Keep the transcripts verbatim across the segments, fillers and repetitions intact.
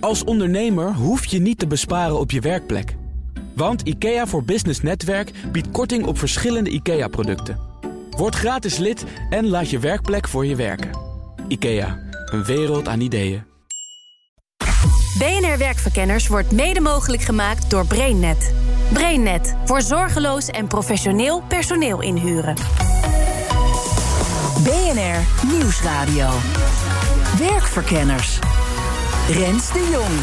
Als ondernemer hoef je niet te besparen op je werkplek. Want IKEA voor Business Netwerk biedt korting op verschillende IKEA-producten. Word gratis lid en laat je werkplek voor je werken. IKEA, een wereld aan ideeën. B N R Werkverkenners wordt mede mogelijk gemaakt door BrainNet. BrainNet, voor zorgeloos en professioneel personeel inhuren. B N R Nieuwsradio. Werkverkenners. Rens de Jong.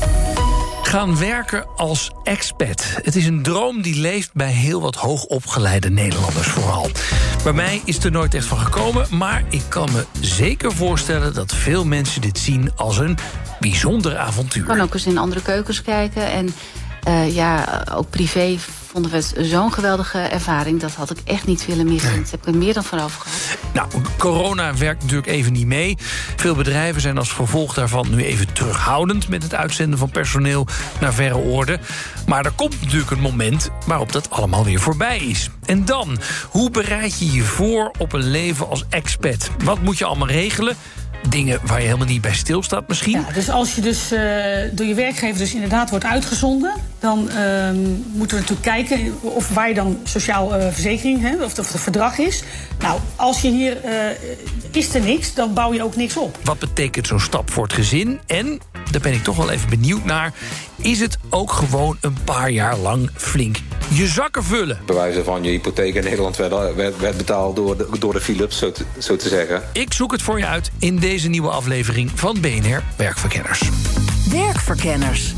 Gaan werken als expat. Het is een droom die leeft bij heel wat hoogopgeleide Nederlanders vooral. Bij mij is het er nooit echt van gekomen, maar ik kan me zeker voorstellen dat veel mensen dit zien als een bijzonder avontuur. Ik kan ook eens in andere keukens kijken en uh, ja, ook privé vonden we het zo'n geweldige ervaring. Dat had ik echt niet willen missen. Nee. Dat heb ik er meer dan vanaf gehad. Nou, corona werkt natuurlijk even niet mee. Veel bedrijven zijn als gevolg daarvan nu even terughoudend met het uitzenden van personeel naar verre oorden. Maar er komt natuurlijk een moment waarop dat allemaal weer voorbij is. En dan, hoe bereid je je voor op een leven als expat? Wat moet je allemaal regelen? Dingen waar je helemaal niet bij stilstaat misschien. Ja, dus als je dus uh, door je werkgever dus inderdaad wordt uitgezonden, dan uh, moeten we natuurlijk kijken of waar je dan sociaal uh, verzekering hebt, of het verdrag is. Nou, als je hier uh, is er niks, dan bouw je ook niks op. Wat betekent zo'n stap voor het gezin? En, daar ben ik toch wel even benieuwd naar, is het ook gewoon een paar jaar lang flink je zakken vullen? Bij wijze van je hypotheek in Nederland werd, werd, werd betaald door de, door de Philips, zo te, zo te zeggen. Ik zoek het voor je uit in deze nieuwe aflevering van B N R Werkverkenners. Werkverkenners.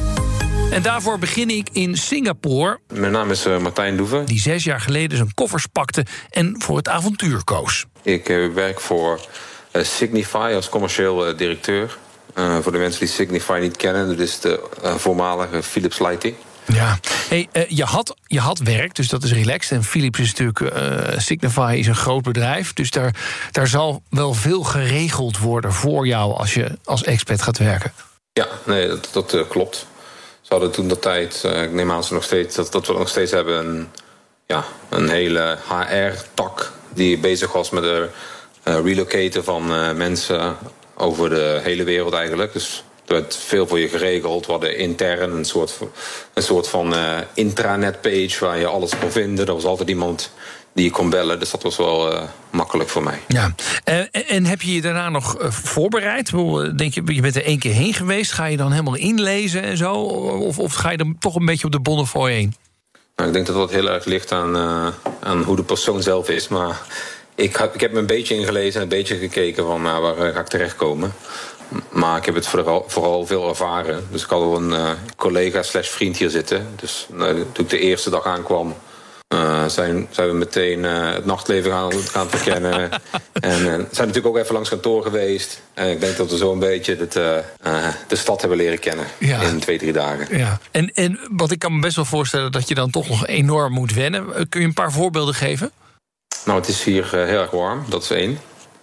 En daarvoor begin ik in Singapore. Mijn naam is uh, Martijn Doeven. Die zes jaar geleden zijn koffers pakte en voor het avontuur koos. Ik uh, werk voor uh, Signify als commercieel uh, directeur. Uh, voor de mensen die Signify niet kennen, dat is de uh, voormalige Philips Lighting. Ja, hey, uh, je, had, je had werk, dus dat is relaxed. En Philips is natuurlijk, uh, Signify is een groot bedrijf. Dus daar, daar zal wel veel geregeld worden voor jou als je als expat gaat werken. Ja, nee, dat, dat uh, klopt. Ze hadden toen de tijd, uh, ik neem aan ze nog steeds, dat, dat we nog steeds hebben een, ja, een hele H R-tak die bezig was met het uh, relocaten van uh, mensen over de hele wereld eigenlijk. Dus er werd veel voor je geregeld. We hadden intern een soort, een soort van uh, intranet-page waar je alles kon vinden. Er was altijd iemand die je kon bellen. Dus dat was wel uh, makkelijk voor mij. Ja. En, en heb je je daarna nog uh, voorbereid? Denk je, je bent er één keer heen geweest. Ga je dan helemaal inlezen en zo? Of, of ga je dan toch een beetje op de Bonnefoy heen? Nou, ik denk dat dat heel erg ligt aan, uh, aan hoe de persoon zelf is. Maar ik, heb, ik heb me een beetje ingelezen en een beetje gekeken van nou, waar uh, ga ik terechtkomen. Maar ik heb het vooral, vooral veel ervaren. Dus ik had al een uh, collega slash vriend hier zitten. Dus uh, toen ik de eerste dag aankwam, uh, zijn, zijn we meteen uh, het nachtleven gaan, gaan verkennen. En uh, zijn natuurlijk ook even langs kantoor geweest. En ik denk dat we zo een beetje het, uh, uh, de stad hebben leren kennen. Ja. In twee, drie dagen. Ja. En, en wat ik kan me best wel voorstellen dat je dan toch nog enorm moet wennen. Kun je een paar voorbeelden geven? Nou, het is hier uh, heel erg warm. Dat is één.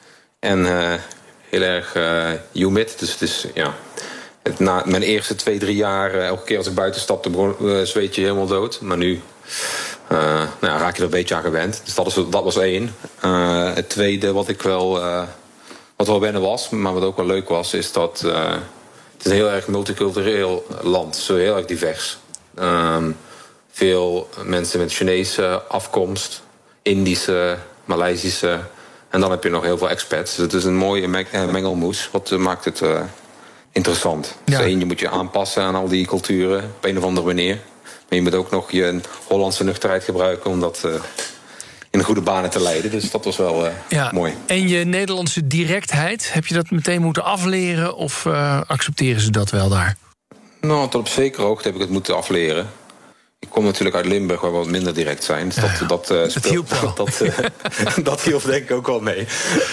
En Uh, heel erg uh, humid. Dus het is, ja, het, na mijn eerste twee, drie jaar, uh, elke keer als ik buiten stapte, begon, uh, zweet je helemaal dood. Maar nu uh, nou, raak je er een beetje aan gewend. Dus dat, is, dat was één. Uh, het tweede wat ik wel, uh, wat wel wennen was, maar wat ook wel leuk was, is dat uh, het is een heel erg multicultureel land. Zo heel erg divers. Um, veel mensen met Chinese afkomst, Indische, Maleisische. En dan heb je nog heel veel expats. Dus het is een mooie mengelmoes. Wat maakt het uh, interessant. Ja. Dus één, je moet je aanpassen aan al die culturen op een of andere manier. Maar je moet ook nog je Hollandse nuchterheid gebruiken om dat uh, in goede banen te leiden. Dus dat was wel uh, ja. mooi. En je Nederlandse directheid, heb je dat meteen moeten afleren? Of uh, accepteren ze dat wel daar? Nou, tot op zekere hoogte heb ik het moeten afleren. Ik kom natuurlijk uit Limburg, waar we wat minder direct zijn. Dus dat, ja, ja. dat, uh, dat hielp wel. Dat, uh, dat hielp denk ik ook wel mee.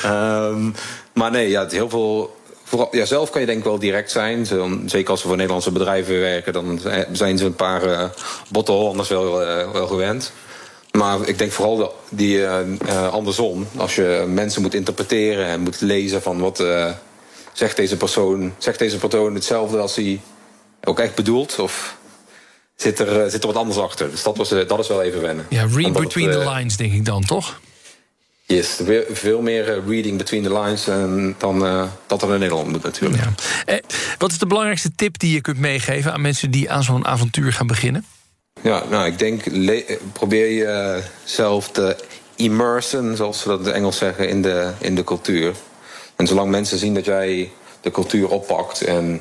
Um, maar nee, ja, heel veel. Vooral, ja, zelf kan je denk ik wel direct zijn. Zeker als we voor Nederlandse bedrijven werken, dan zijn ze een paar uh, botte Hollanders wel, uh, wel gewend. Maar ik denk vooral die uh, uh, andersom. Als je mensen moet interpreteren en moet lezen van wat uh, zegt deze persoon, zegt deze persoon hetzelfde als hij ook echt bedoelt, of Zit er, zit er wat anders achter. Dus dat, was, dat is wel even wennen. Ja, read between het, uh, the lines, denk ik dan, toch? Yes, veel meer reading between the lines en dan uh, dat er in Nederland moet natuurlijk. Ja. Eh, wat is de belangrijkste tip die je kunt meegeven aan mensen die aan zo'n avontuur gaan beginnen? Ja, nou, ik denk, le- probeer jezelf te immersen, zoals ze dat in het Engels zeggen, in de, in de cultuur. En zolang mensen zien dat jij de cultuur oppakt en,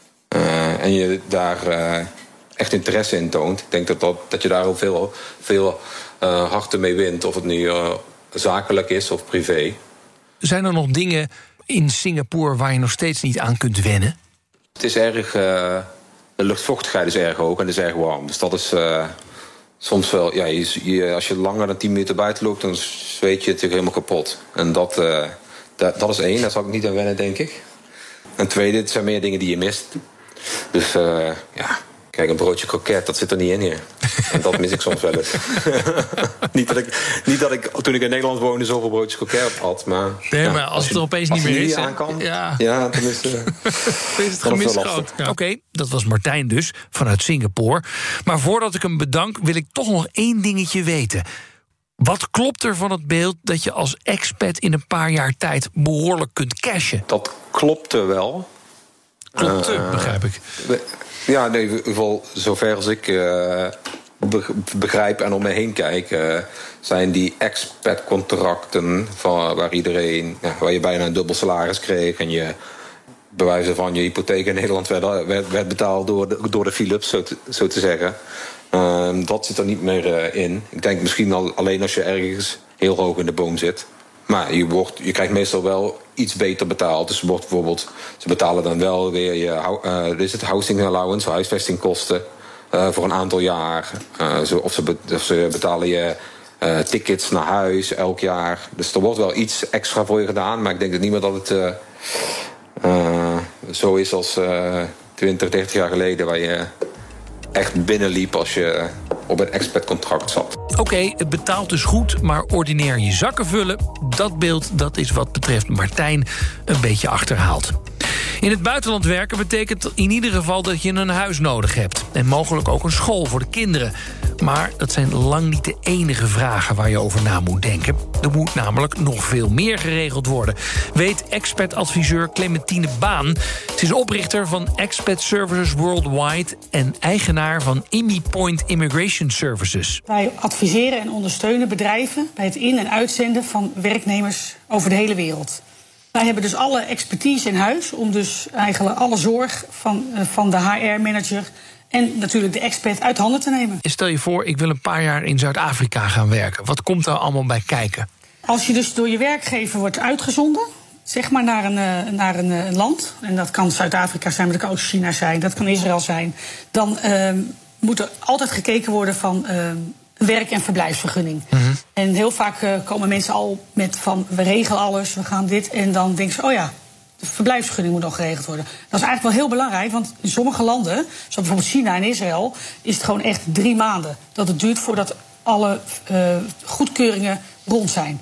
uh, en je daar uh, echt interesse in toont, ik denk dat, dat, dat je daar ook veel, veel uh, harten mee wint, of het nu uh, zakelijk is of privé. Zijn er nog dingen in Singapore waar je nog steeds niet aan kunt wennen? Het is erg, uh, de luchtvochtigheid is erg hoog en het is erg warm. Dus dat is uh, soms wel, ja, je, je, als je langer dan tien minuten buiten loopt, dan zweet je natuurlijk helemaal kapot. En dat, uh, dat, dat is één, daar zal ik niet aan wennen, denk ik. En tweede, het zijn meer dingen die je mist. Dus uh, ja, kijk, een broodje kroket, dat zit er niet in hier. En dat mis ik soms wel eens. niet, dat ik, niet dat ik, toen ik in Nederland woonde, zoveel broodjes kroket had. Maar, nee, ja, maar als, als het je, er opeens niet meer is, aan kan, ja. ja, dan is, uh, is het gemis groot. Ja. Oké, okay, dat was Martijn dus, vanuit Singapore. Maar voordat ik hem bedank, wil ik toch nog één dingetje weten. Wat klopt er van het beeld dat je als expat in een paar jaar tijd behoorlijk kunt cashen? Dat klopte wel. Klopte, uh, begrijp ik. Ja, nee, in ieder geval, zover als ik uh, begrijp en om me heen kijk, uh, zijn die expat-contracten van waar iedereen, ja, waar je bijna een dubbel salaris kreeg en je bij wijze van je hypotheek in Nederland werd, werd, werd betaald door de, door de Philips, zo te, zo te zeggen. Uh, dat zit er niet meer uh, in. Ik denk misschien al, alleen als je ergens heel hoog in de boom zit. Maar je, wordt, je krijgt meestal wel iets beter betaald. Dus wordt bijvoorbeeld, ze betalen dan wel weer je uh, is het housing allowance, huisvestingkosten, uh, voor een aantal jaar. Uh, zo, of, ze be, of ze betalen je uh, tickets naar huis elk jaar. Dus er wordt wel iets extra voor je gedaan. Maar ik denk dat niet meer dat het uh, uh, zo is als uh, twintig, dertig jaar geleden, waar je echt binnenliep als je op een expat-contract zat. Oké, okay, het betaalt dus goed, maar ordinair je zakken vullen, dat beeld, dat is wat betreft Martijn een beetje achterhaald. In het buitenland werken betekent in ieder geval dat je een huis nodig hebt. En mogelijk ook een school voor de kinderen. Maar dat zijn lang niet de enige vragen waar je over na moet denken. Er moet namelijk nog veel meer geregeld worden, weet expat-adviseur Clementine Baan. Ze is oprichter van Expat Services Worldwide en eigenaar van IMIPoint Immigration Services. Wij adviseren en ondersteunen bedrijven bij het in- en uitzenden van werknemers over de hele wereld. Wij hebben dus alle expertise in huis om dus eigenlijk alle zorg van, van de H R-manager en natuurlijk de expert uit handen te nemen. Stel je voor, ik wil een paar jaar in Zuid-Afrika gaan werken. Wat komt daar allemaal bij kijken? Als je dus door je werkgever wordt uitgezonden, zeg maar naar een, naar een, een land, en dat kan Zuid-Afrika zijn, maar dat kan ook China zijn, dat kan Israël zijn, dan uh, moet er altijd gekeken worden van uh, werk- en verblijfsvergunning. Mm-hmm. En heel vaak uh, komen mensen al met van, we regelen alles, we gaan dit, en dan denken ze, oh ja, de verblijfsvergunning moet nog geregeld worden. Dat is eigenlijk wel heel belangrijk, want in sommige landen, zoals bijvoorbeeld China en Israël, is het gewoon echt drie maanden dat het duurt voordat alle uh, goedkeuringen rond zijn.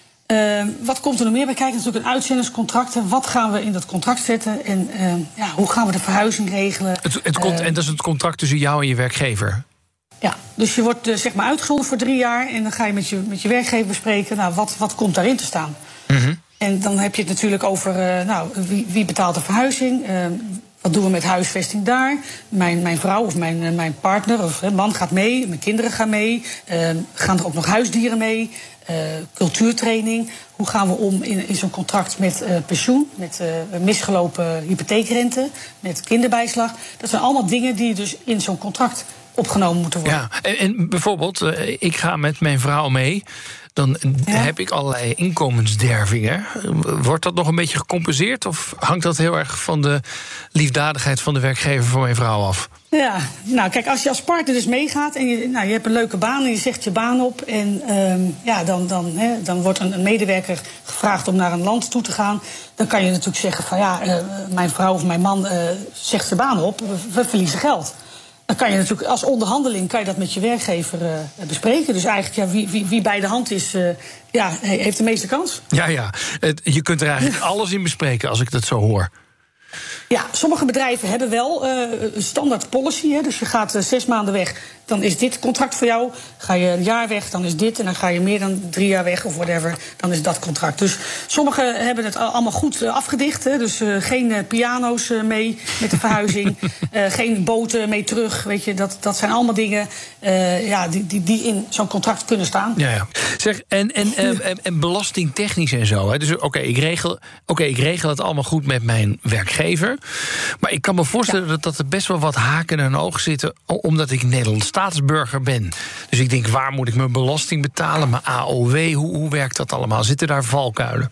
Uh, wat komt er nog meer bij kijken? Natuurlijk een uitzendingscontract. Wat gaan we in dat contract zetten? En uh, ja, hoe gaan we de verhuizing regelen? Het, het cont- uh, en dat is het contract tussen jou en je werkgever? Ja, dus je wordt uh, zeg maar uitgezonden voor drie jaar en dan ga je met je, met je werkgever bespreken, nou, wat, wat komt daarin te staan? Mm-hmm. En dan heb je het natuurlijk over, uh, nou, wie, wie betaalt de verhuizing? Uh, wat doen we met huisvesting daar? Mijn, mijn vrouw of mijn, uh, mijn partner of uh, man gaat mee, mijn kinderen gaan mee. Uh, gaan er ook nog huisdieren mee? Uh, cultuurtraining. Hoe gaan we om in, in zo'n contract met uh, pensioen, met uh, misgelopen hypotheekrente, met kinderbijslag? Dat zijn allemaal dingen die dus in zo'n contract opgenomen moeten worden. Ja, en, en bijvoorbeeld, uh, ik ga met mijn vrouw mee, dan ja. heb ik allerlei inkomensdervingen. Wordt dat nog een beetje gecompenseerd of hangt dat heel erg van de liefdadigheid van de werkgever van mijn vrouw af? Ja, nou kijk, als je als partner dus meegaat en je, nou, je hebt een leuke baan en je zegt je baan op en um, ja, dan, dan, hè, dan wordt een, een medewerker gevraagd om naar een land toe te gaan, dan kan je natuurlijk zeggen van ja, uh, mijn vrouw of mijn man uh, zegt zijn baan op, we, we verliezen geld. Dan kan je natuurlijk als onderhandeling kan je dat met je werkgever uh, bespreken. Dus eigenlijk ja, wie, wie, wie bij de hand is, uh, ja, heeft de meeste kans. Ja, ja. Je kunt er eigenlijk alles in bespreken als ik dat zo hoor. Ja, sommige bedrijven hebben wel uh, een standaard policy. Hè, dus je gaat uh, zes maanden weg, dan is dit contract voor jou. Ga je een jaar weg, dan is dit. En dan ga je meer dan drie jaar weg of whatever, dan is dat contract. Dus sommigen hebben het allemaal goed afgedicht. Hè. Dus uh, geen uh, piano's uh, mee met de verhuizing. uh, geen boten mee terug. Weet je, dat, dat zijn allemaal dingen uh, ja, die, die, die in zo'n contract kunnen staan. Ja, ja. Zeg, en, en, en, en belastingtechnisch en zo. Hè. Dus oké, okay, ik, regel, okay, ik regel het allemaal goed met mijn werkgever. Maar ik kan me voorstellen ja. dat, dat er best wel wat haken en ogen zitten, omdat ik Nederlands staatsburger ben. Dus ik denk, waar moet ik mijn belasting betalen? Mijn A O W, hoe, hoe werkt dat allemaal? Zitten daar valkuilen?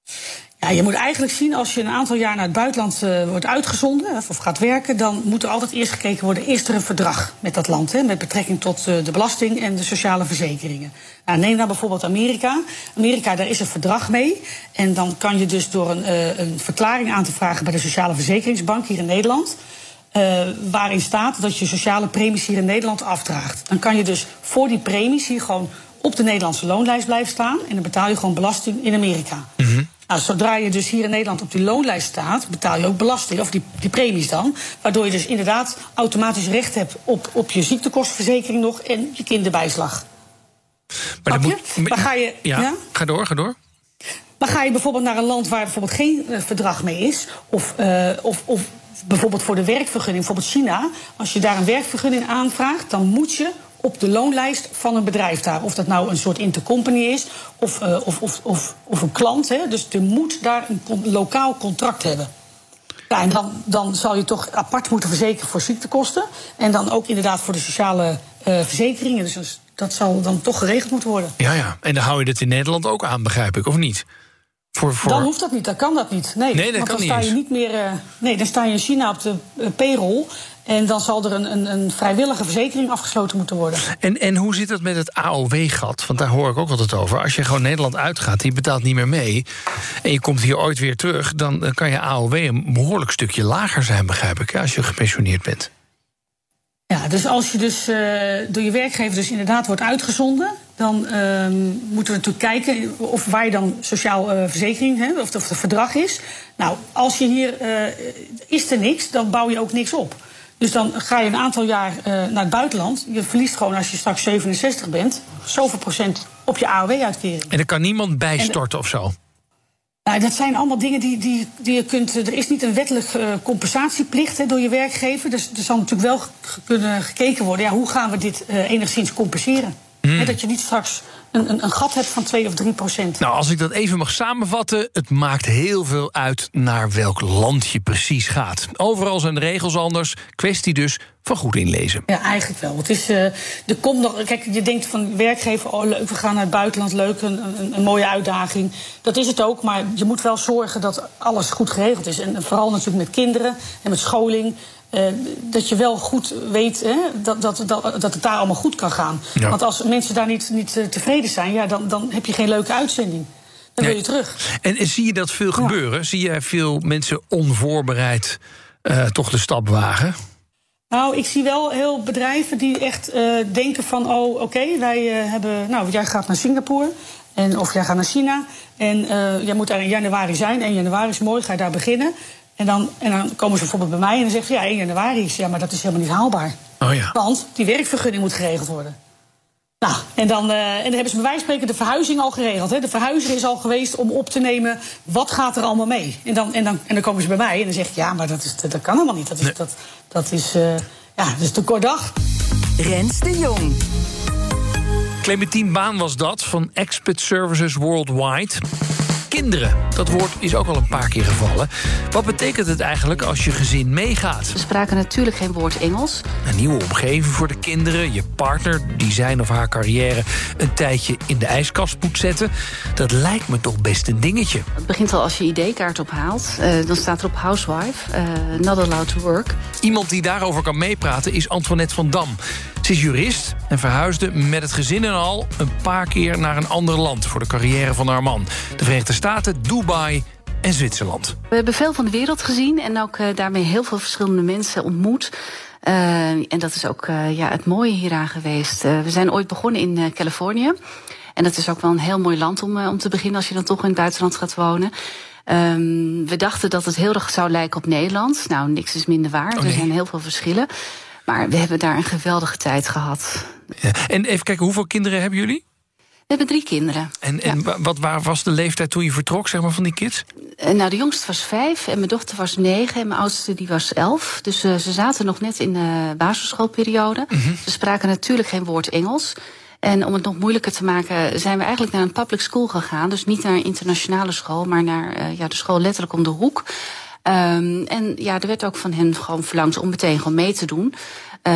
Ja, je moet eigenlijk zien, als je een aantal jaar naar het buitenland uh, wordt uitgezonden of gaat werken, dan moet er altijd eerst gekeken worden, is er een verdrag met dat land, hè, met betrekking tot uh, de belasting en de sociale verzekeringen. Nou, neem dan bijvoorbeeld Amerika. Amerika, daar is een verdrag mee. En dan kan je dus door een, uh, een verklaring aan te vragen bij de Sociale Verzekeringsbank hier in Nederland, Uh, waarin staat dat je sociale premies hier in Nederland afdraagt. Dan kan je dus voor die premies hier gewoon op de Nederlandse loonlijst blijven staan, en dan betaal je gewoon belasting in Amerika. Mm-hmm. Nou, zodra je dus hier in Nederland op die loonlijst staat, betaal je ook belasting, of die, die premies dan. Waardoor je dus inderdaad automatisch recht hebt op, op je ziektekostenverzekering nog en je kinderbijslag. Maar, dan moet, maar ga je. Ja, ja? Ga door, ga door. Maar ga je bijvoorbeeld naar een land waar bijvoorbeeld geen uh, verdrag mee is, of, uh, of, of bijvoorbeeld voor de werkvergunning, bijvoorbeeld China, als je daar een werkvergunning aanvraagt, dan moet je op de loonlijst van een bedrijf daar. Of dat nou een soort intercompany is, of, uh, of, of, of, of een klant. Hè. Dus je moet daar een con- lokaal contract hebben. Ja, en dan, dan zal je toch apart moeten verzekeren voor ziektekosten. En dan ook inderdaad voor de sociale uh, verzekeringen. Dus dat zal dan toch geregeld moeten worden. Ja, ja. En dan hou je dit in Nederland ook aan, begrijp ik, of niet? Voor, voor... Dan hoeft dat niet, dan kan dat niet. Nee, nee dat want kan dan sta niet je niet meer. Uh, nee, dan sta je in China op de uh, payroll. En dan zal er een, een, een vrijwillige verzekering afgesloten moeten worden. En, en hoe zit het met het A O W-gat? Want daar hoor ik ook altijd over. Als je gewoon Nederland uitgaat, je betaalt niet meer mee, en je komt hier ooit weer terug, dan kan je A O W een behoorlijk stukje lager zijn, begrijp ik, als je gepensioneerd bent. Ja, dus als je dus uh, door je werkgever dus inderdaad wordt uitgezonden, dan uh, moeten we natuurlijk kijken of waar je dan sociaal uh, verzekering hebt, of het verdrag is. Nou, als je hier uh, is er niks, dan bouw je ook niks op. Dus dan ga je een aantal jaar uh, naar het buitenland. Je verliest gewoon, als je straks zevenenzestig bent, zoveel procent op je A O W-uitkering. En er kan niemand bijstorten of zo? Nou, dat zijn allemaal dingen die, die, die je kunt. Er is niet een wettelijk uh, compensatieplicht he, door je werkgever. Dus er zal natuurlijk wel ge- kunnen gekeken worden. Ja, hoe gaan we dit uh, enigszins compenseren? Mm. He, dat je niet straks een, een, een gat hebt van twee of drie procent. Nou, als ik dat even mag samenvatten, het maakt heel veel uit naar welk land je precies gaat. Overal zijn de regels anders. Kwestie dus van goed inlezen. Ja, eigenlijk wel. Het is, uh, er komt nog, kijk, je denkt van werkgever, oh leuk, we gaan naar het buitenland, leuk, een, een, een mooie uitdaging. Dat is het ook, maar je moet wel zorgen dat alles goed geregeld is. En vooral natuurlijk met kinderen en met scholing. Uh, dat je wel goed weet hè, dat, dat, dat, dat het daar allemaal goed kan gaan. Ja. Want als mensen daar niet, niet tevreden zijn, ja, dan, dan heb je geen leuke uitzending. Dan nee. wil je terug. En, en zie je dat veel gebeuren? Ja. Zie je veel mensen onvoorbereid uh, toch de stap wagen? Nou, ik zie wel heel bedrijven die echt uh, denken van, oh, oké, okay, wij uh, hebben, nou, jij gaat naar Singapore, en, of jij gaat naar China, en uh, jij moet daar in januari zijn, en januari is mooi, ga je daar beginnen. En dan, en dan komen ze bijvoorbeeld bij mij en dan zeggen ze, ja, één januari is, ja, maar dat is helemaal niet haalbaar. Oh ja. Want die werkvergunning moet geregeld worden. Nou, en dan, uh, en dan hebben ze bij wijze van spreken de verhuizing al geregeld. Hè. De verhuizer is al geweest om op te nemen, wat gaat er allemaal mee? En dan, en dan, en dan komen ze bij mij en dan zeg ik, ja, maar dat, is, dat kan helemaal niet. Dat is, nee. dat, dat is, uh, ja, dat is te kort dag. Rens de Jong. Clementine Baan was dat, van Expert Services Worldwide. Kinderen, dat woord is ook al een paar keer gevallen. Wat betekent het eigenlijk als je gezin meegaat? We spraken natuurlijk geen woord Engels. Een nieuwe omgeving voor de kinderen, je partner die zijn of haar carrière een tijdje in de ijskast moet zetten. Dat lijkt me toch best een dingetje. Het begint al als je I D-kaart ophaalt. Uh, dan staat er op housewife, uh, not allowed to work. Iemand die daarover kan meepraten is Antoinette van Dam. Ze is jurist en verhuisde met het gezin en al een paar keer naar een ander land voor de carrière van haar man. De Verenigde Staten, Dubai en Zwitserland. We hebben veel van de wereld gezien en ook uh, daarmee heel veel verschillende mensen ontmoet. Uh, en dat is ook uh, ja, het mooie hieraan geweest. Uh, we zijn ooit begonnen in uh, Californië. En dat is ook wel een heel mooi land om, uh, om te beginnen als je dan toch in het buitenland gaat wonen. Um, we dachten dat het heel erg zou lijken op Nederland. Nou, niks is minder waar. Oh, nee. Er zijn heel veel verschillen. Maar we hebben daar een geweldige tijd gehad. Ja. En even kijken, hoeveel kinderen hebben jullie? We hebben drie kinderen. En, en ja. wat waar was de leeftijd toen je vertrok, zeg maar, van die kids? Nou, de jongste was vijf en mijn dochter was negen en mijn oudste die was elf. Dus uh, ze zaten nog net in de basisschoolperiode. Mm-hmm. Ze spraken natuurlijk geen woord Engels. En om het nog moeilijker te maken zijn we eigenlijk naar een public school gegaan. Dus niet naar een internationale school, maar naar uh, ja, de school letterlijk om de hoek. Um, en ja, er werd ook van hen gewoon verlangd om meteen gewoon mee te doen. Uh,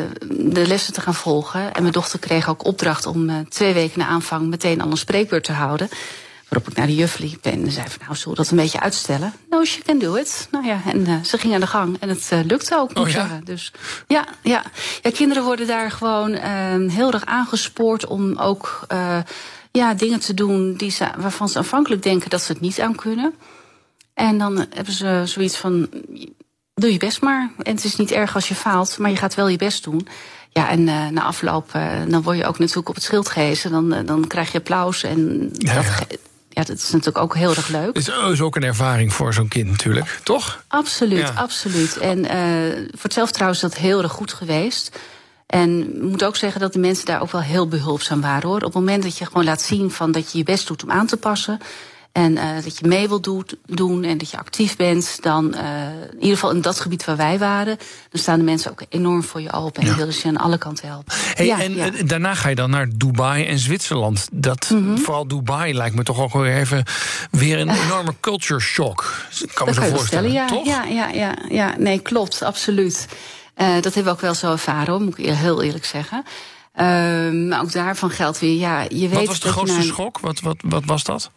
de lessen te gaan volgen. En mijn dochter kreeg ook opdracht om uh, twee weken na aanvang meteen al een spreekbeurt te houden. Waarop ik naar de juf liep en zei van nou, zullen we dat een beetje uitstellen? No, she can do it. Nou ja, en uh, ze ging aan de gang en het uh, lukte ook, moet ik oh, ja? zeggen. Dus ja, ja. ja, kinderen worden daar gewoon uh, heel erg aangespoord om ook uh, ja, dingen te doen die ze, waarvan ze aanvankelijk denken dat ze het niet aan kunnen. En dan hebben ze zoiets van, doe je best maar. En het is niet erg als je faalt, maar je gaat wel je best doen. Ja, en uh, na afloop, uh, dan word je ook natuurlijk op het schild gehezen. Dan, uh, dan krijg je applaus en ja, dat, ja. ja, dat is natuurlijk ook heel erg leuk. Het is ook een ervaring voor zo'n kind natuurlijk, toch? Absoluut, ja. absoluut. En uh, voor het zelfvertrouwen is dat heel erg goed geweest. En ik moet ook zeggen dat de mensen daar ook wel heel behulpzaam waren, hoor. Op het moment dat je gewoon laat zien van dat je je best doet om aan te passen en uh, dat je mee wilt doet, doen en dat je actief bent, dan uh, in ieder geval in dat gebied waar wij waren, dan staan de mensen ook enorm voor je open en ja. willen ze je aan alle kanten helpen. Hey, ja, en ja. daarna ga je dan naar Dubai en Zwitserland. Dat, mm-hmm. Vooral Dubai lijkt me toch ook weer even weer een enorme culture shock. Ik kan me zo voorstellen, ja, toch? Ja, ja, ja, ja, nee, klopt, absoluut. Uh, dat hebben we ook wel zo ervaren, hoor, moet ik heel eerlijk zeggen. Uh, maar ook daarvan geldt weer, ja, je weet. Wat was de grootste naar... schok? Wat, wat, wat was dat?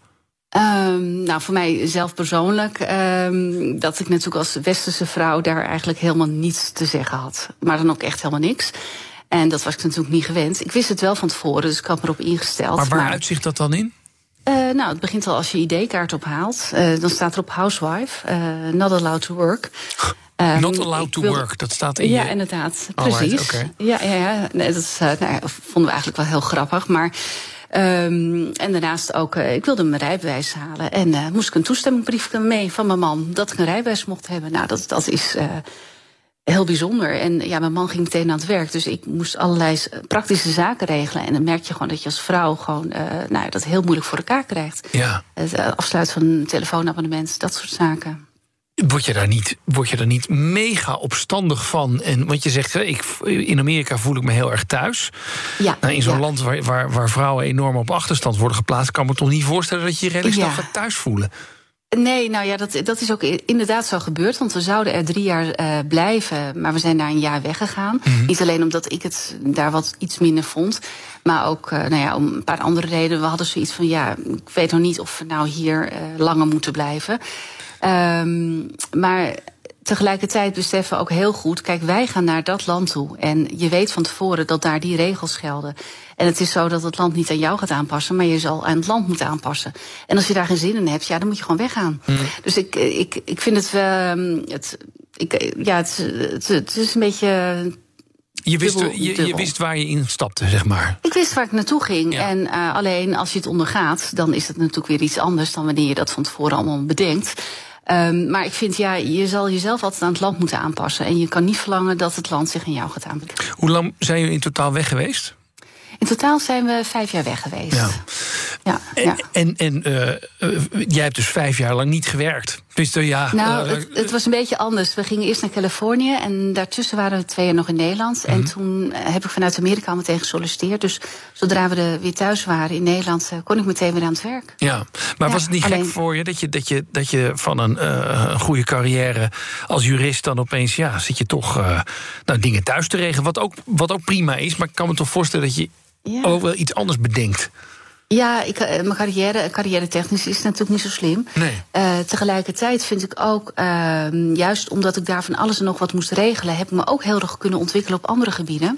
Um, nou, voor mij zelf persoonlijk, um, dat ik natuurlijk als westerse vrouw daar eigenlijk helemaal niets te zeggen had. Maar dan ook echt helemaal niks. En dat was ik natuurlijk niet gewend. Ik wist het wel van tevoren, dus ik had me erop ingesteld. Maar waar maar, uitzicht dat dan in? Uh, nou, het begint al als je I D-kaart ophaalt. Uh, dan staat erop housewife, uh, not allowed to work. Um, Not allowed to wilde... work, dat staat in ja, je... inderdaad, Alright, precies. okay. Ja, ja, ja. Nee, dat is, uh, nou ja, vonden we eigenlijk wel heel grappig. Maar um, en daarnaast ook, uh, ik wilde mijn rijbewijs halen. En uh, moest ik een toestemmingsbrief mee van mijn man dat ik een rijbewijs mocht hebben. Nou, dat, dat is uh, heel bijzonder. En ja, mijn man ging meteen aan het werk, dus ik moest allerlei praktische zaken regelen. En dan merk je gewoon dat je als vrouw gewoon uh, nou, dat heel moeilijk voor elkaar krijgt. Ja. Het uh, afsluiten van een telefoonabonnement, dat soort zaken. Word je daar niet, word je daar niet mega opstandig van? En, want je zegt, ik, in Amerika voel ik me heel erg thuis. Ja, nou, in zo'n ja. land waar, waar, waar vrouwen enorm op achterstand worden geplaatst, kan ik me toch niet voorstellen dat je je redelijk snel Ja. gaat thuis voelen. Nee, nou ja, dat, dat is ook inderdaad zo gebeurd. Want we zouden er drie jaar uh, blijven, maar we zijn daar een jaar weggegaan. Mm-hmm. Niet alleen omdat ik het daar wat iets minder vond, maar ook uh, nou ja, om een paar andere redenen. We hadden zoiets van, ja, ik weet nog niet of we nou hier uh, langer moeten blijven. Um, maar tegelijkertijd beseffen we ook heel goed, kijk, wij gaan naar dat land toe. En je weet van tevoren dat daar die regels gelden. En het is zo dat het land niet aan jou gaat aanpassen, maar je zal aan het land moeten aanpassen. En als je daar geen zin in hebt, ja, dan moet je gewoon weggaan. Hmm. Dus ik, ik, ik vind het wel. Het, ik, ja, het, het, het is een beetje. Je wist, dubbel, je, dubbel. je wist waar je in stapte, zeg maar. Ik wist waar ik naartoe ging. Ja. En uh, alleen als je het ondergaat, dan is het natuurlijk weer iets anders dan wanneer je dat van tevoren allemaal bedenkt. Um, maar ik vind, ja, je zal jezelf altijd aan het land moeten aanpassen. En je kan niet verlangen dat het land zich aan jou gaat aanpassen. Hoe lang zijn jullie in totaal weg geweest? In totaal zijn we vijf jaar weg geweest. Ja. Ja, en ja. en, en uh, uh, jij hebt dus vijf jaar lang niet gewerkt. Dus, uh, ja, nou, uh, het, het was een beetje anders. We gingen eerst naar Californië en daartussen waren we twee jaar nog in Nederland. Mm-hmm. En toen heb ik vanuit Amerika al meteen gesolliciteerd. Dus zodra we er weer thuis waren in Nederland, kon ik meteen weer aan het werk. Ja, maar ja, was het niet alleen... gek voor je dat je, dat je, dat je van een, uh, een goede carrière als jurist dan opeens, ja, zit je toch uh, nou, dingen thuis te regelen, wat ook, wat ook prima is. Maar ik kan me toch voorstellen dat je ja. ook wel iets anders bedenkt. Ja, ik, mijn carrière, carrière technisch is natuurlijk niet zo slim. Nee. Uh, tegelijkertijd vind ik ook, uh, juist omdat ik daar van alles en nog wat moest regelen, heb ik me ook heel erg kunnen ontwikkelen op andere gebieden.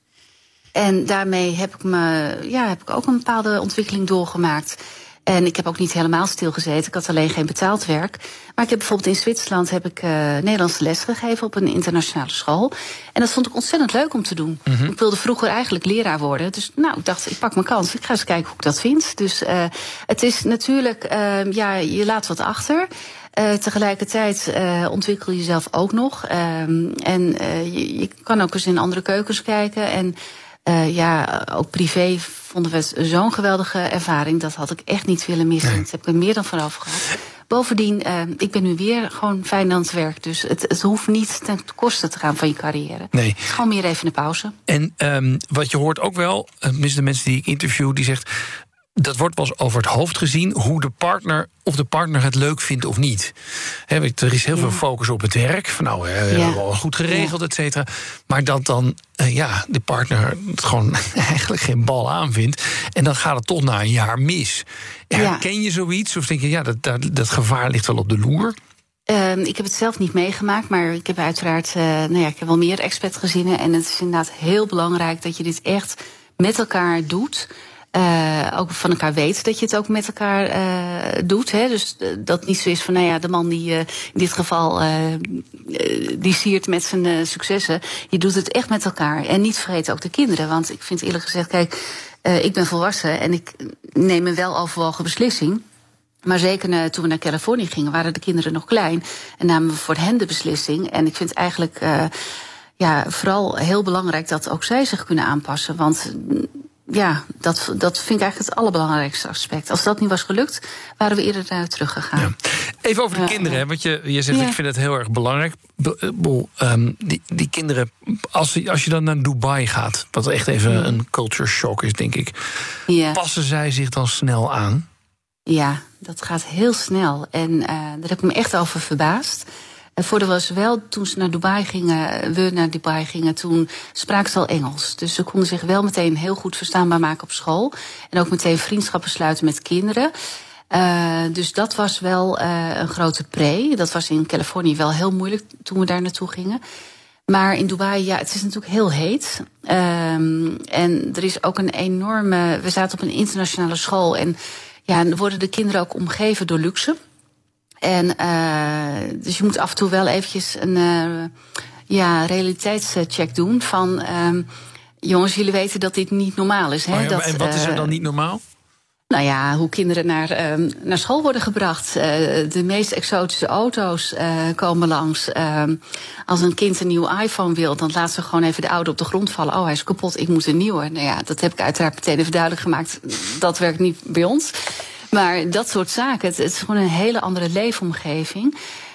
En daarmee heb ik, me, ja, heb ik ook een bepaalde ontwikkeling doorgemaakt. En ik heb ook niet helemaal stilgezeten. Ik had alleen geen betaald werk. Maar ik heb bijvoorbeeld in Zwitserland heb ik uh, Nederlandse les gegeven op een internationale school. En dat vond ik ontzettend leuk om te doen. Mm-hmm. Ik wilde vroeger eigenlijk leraar worden. Dus nou, ik dacht, ik pak mijn kans. Ik ga eens kijken hoe ik dat vind. Dus uh, het is natuurlijk, uh, ja, je laat wat achter. Uh, tegelijkertijd uh, ontwikkel je jezelf ook nog. Um, en uh, je, je kan ook eens in andere keukens kijken. En uh, ja, ook privé vonden we het zo'n geweldige ervaring. Dat had ik echt niet willen missen. Nee. Dat heb ik er meer dan vanaf gehad. Bovendien, uh, ik ben nu weer gewoon fijn aan het werk. Dus het, het hoeft niet ten koste te gaan van je carrière. Nee. Het is gewoon meer even een pauze. En um, wat je hoort ook wel, tenminste de mensen die ik interview, die zegt, dat wordt wel eens over het hoofd gezien, hoe de partner, of de partner het leuk vindt of niet. He, er is heel ja. veel focus op het werk. Van nou, we hebben ja. wel goed geregeld, ja. et cetera. Maar dat dan uh, ja, de partner het gewoon eigenlijk geen bal aanvindt. En dan gaat het toch na een jaar mis. Herken ja. je zoiets? Of denk je, ja, dat, dat, dat gevaar ligt wel op de loer? Uh, ik heb het zelf niet meegemaakt, maar ik heb uiteraard uh, nou ja, ik heb wel meer expertgezinnen. En het is inderdaad heel belangrijk dat je dit echt met elkaar doet. Uh, ook van elkaar weet dat je het ook met elkaar uh, doet. Hè? Dus uh, dat niet zo is van, nou ja, de man die uh, in dit geval uh, uh, die siert met zijn uh, successen. Je doet het echt met elkaar. En niet vergeten ook de kinderen. Want ik vind eerlijk gezegd, kijk, uh, ik ben volwassen en ik neem een wel overwogen beslissing. Maar zeker uh, toen we naar Californië gingen, waren de kinderen nog klein. En namen we voor hen de beslissing. En ik vind eigenlijk uh, ja, vooral heel belangrijk dat ook zij zich kunnen aanpassen. Want ja, dat, dat vind ik eigenlijk het allerbelangrijkste aspect. Als dat niet was gelukt, waren we eerder naar teruggegaan. Ja. Even over de uh, kinderen, hè, want je, je zegt, ja. ik vind het heel erg belangrijk. Bo, um, die, die kinderen, als, als je dan naar Dubai gaat, wat echt even ja. een culture shock is, denk ik. Ja. Passen zij zich dan snel aan? Ja, dat gaat heel snel. En uh, daar heb ik me echt over verbaasd. En voordeel was wel, toen ze naar Dubai gingen, we naar Dubai gingen, toen spraken ze al Engels. Dus ze konden zich wel meteen heel goed verstaanbaar maken op school. En ook meteen vriendschappen sluiten met kinderen. Uh, dus dat was wel uh, een grote pre. Dat was in Californië wel heel moeilijk toen we daar naartoe gingen. Maar in Dubai, ja, het is natuurlijk heel heet. Um, en er is ook een enorme... We zaten op een internationale school en ja, dan worden de kinderen ook omgeven door luxe. En uh, dus je moet af en toe wel eventjes een uh, ja, realiteitscheck doen van um, jongens, jullie weten dat dit niet normaal is. Hè? Oh ja, dat, en wat is er dan niet normaal? Nou ja, hoe kinderen naar, um, naar school worden gebracht. Uh, de meest exotische auto's uh, komen langs. Uh, als een kind een nieuwe iPhone wil, dan laat ze gewoon even de oude op de grond vallen. Oh, hij is kapot, ik moet een nieuwe. Nou ja, dat heb ik uiteraard meteen even duidelijk gemaakt. Dat werkt niet bij ons. Maar dat soort zaken, het, het is gewoon een hele andere leefomgeving.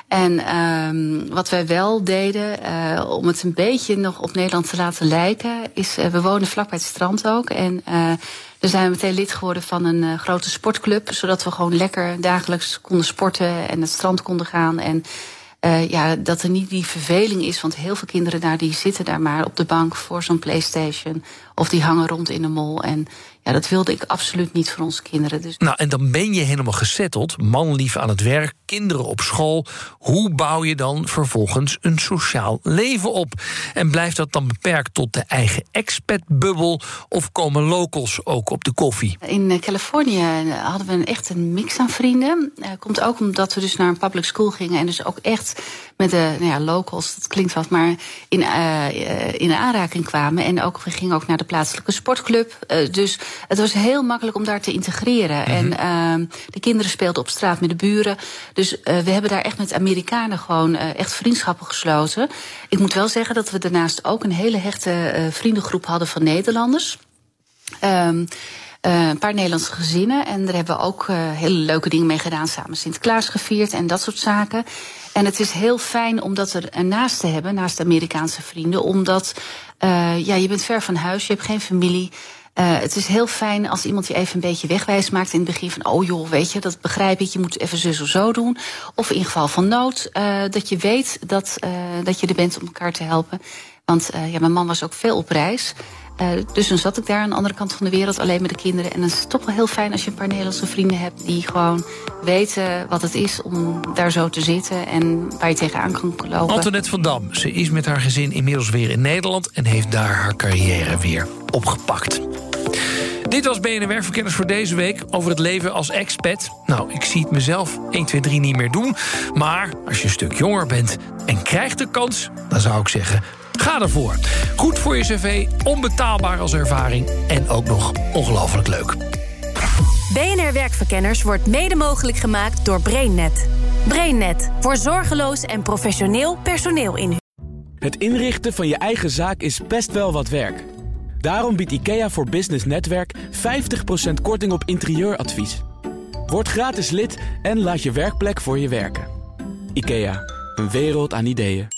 En um, wat wij wel deden, uh, om het een beetje nog op Nederland te laten lijken, is, uh, we wonen vlakbij het strand ook. En uh, we zijn meteen lid geworden van een uh, grote sportclub, zodat we gewoon lekker dagelijks konden sporten en het strand konden gaan. En uh, ja, dat er niet die verveling is, want heel veel kinderen daar die zitten daar maar op de bank voor zo'n PlayStation. Of die hangen rond in de mall. En ja, dat wilde ik absoluut niet voor onze kinderen. Dus nou, en dan ben je helemaal gesetteld, manlief aan het werk, kinderen op school. Hoe bouw je dan vervolgens een sociaal leven op? En blijft dat dan beperkt tot de eigen expat-bubbel? Of komen locals ook op de koffie? In Californië hadden we een, echt een mix aan vrienden. Uh, komt ook omdat we dus naar een public school gingen. En dus ook echt met de nou ja, locals, dat klinkt wat, maar in, uh, in aanraking kwamen. En ook, we gingen ook naar de plaatselijke sportclub. Uh, dus het was heel makkelijk om daar te integreren. Mm-hmm. En uh, de kinderen speelden op straat met de buren. Dus uh, we hebben daar echt met Amerikanen gewoon uh, echt vriendschappen gesloten. Ik moet wel zeggen dat we daarnaast ook een hele hechte uh, vriendengroep hadden van Nederlanders. Um, Uh, een paar Nederlandse gezinnen. En daar hebben we ook uh, hele leuke dingen mee gedaan. Samen Sinterklaas gevierd en dat soort zaken. En het is heel fijn om dat er naast te hebben, naast de Amerikaanse vrienden. Omdat uh, ja, je bent ver van huis, je hebt geen familie. Uh, het is heel fijn als iemand je even een beetje wegwijs maakt in het begin van, oh joh, weet je, dat begrijp ik, je moet even zus of zo doen. Of in geval van nood, uh, dat je weet dat, uh, dat je er bent om elkaar te helpen. Want uh, ja, mijn man was ook veel op reis. Uh, dus dan zat ik daar aan de andere kant van de wereld alleen met de kinderen. En dan is het toch wel heel fijn als je een paar Nederlandse vrienden hebt die gewoon weten wat het is om daar zo te zitten en waar je tegenaan kan lopen. Antoinette van Dam, ze is met haar gezin inmiddels weer in Nederland en heeft daar haar carrière weer opgepakt. Dit was B N R Werkverkenners voor deze week over het leven als expat. Nou, ik zie het mezelf één, twee, drie niet meer doen. Maar als je een stuk jonger bent en krijgt de kans, dan zou ik zeggen, ga ervoor. Goed voor je cv, onbetaalbaar als ervaring en ook nog ongelooflijk leuk. B N R Werkverkenners wordt mede mogelijk gemaakt door BrainNet. BrainNet. Voor zorgeloos en professioneel personeel inhuren. Het inrichten van je eigen zaak is best wel wat werk. Daarom biedt IKEA voor Business Netwerk vijftig procent korting op interieuradvies. Word gratis lid en laat je werkplek voor je werken. IKEA, een wereld aan ideeën.